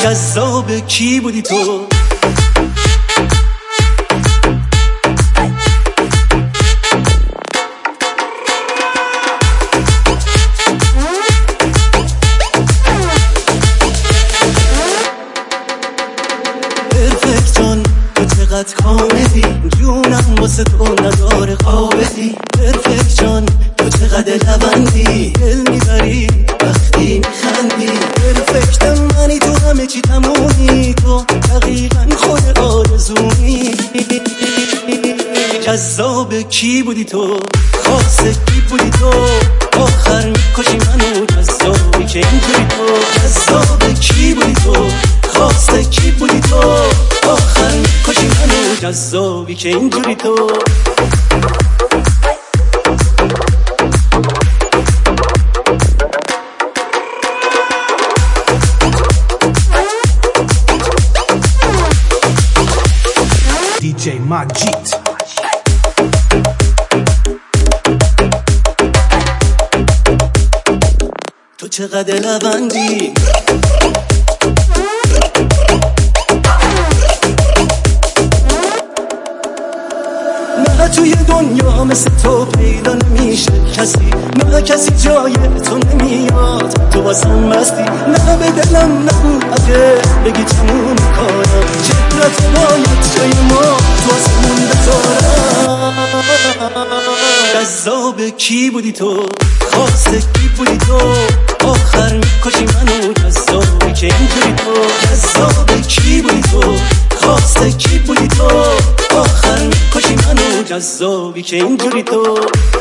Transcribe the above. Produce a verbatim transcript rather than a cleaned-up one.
جذاب کی بودی تو؟ پرفکت جان تو چقدر کاملی، جونم واسه تو نداره قابلی. پرفکت جان تو چقدر لبندی، دل میبری وقتی میخندی. پرفکت منی تو همه چی تمومی، تو دقیقا خود آرزومی. جذاب کی بودی تو؟ خاص کی بودی تو؟ آخر میکشی منو جذابی که اینجوری تو. جذاب کی بودی تو؟ خاص کی بودی تو؟ آخر میکشی منو جذابی که اینجوری تو. دی جی ماجید تو چقدر لبندی، نه توی دنیا مثل تو پیدا نمیشه کسی، نه کسی جای تو نمیاد، تو واسم مستی. نه به دلم نگو اگه بگی تموم کارم، چهرت باید جای ما تو آسمون بذارم. جذاب کی بودی تو؟ خاص کی بودی تو؟ آخر میکشی منو جذابی که اینجوری تو. جذاب کی بودی تو؟ خاص کی بودی تو؟ آخر میکشی منو جذابی که اینجوری تو.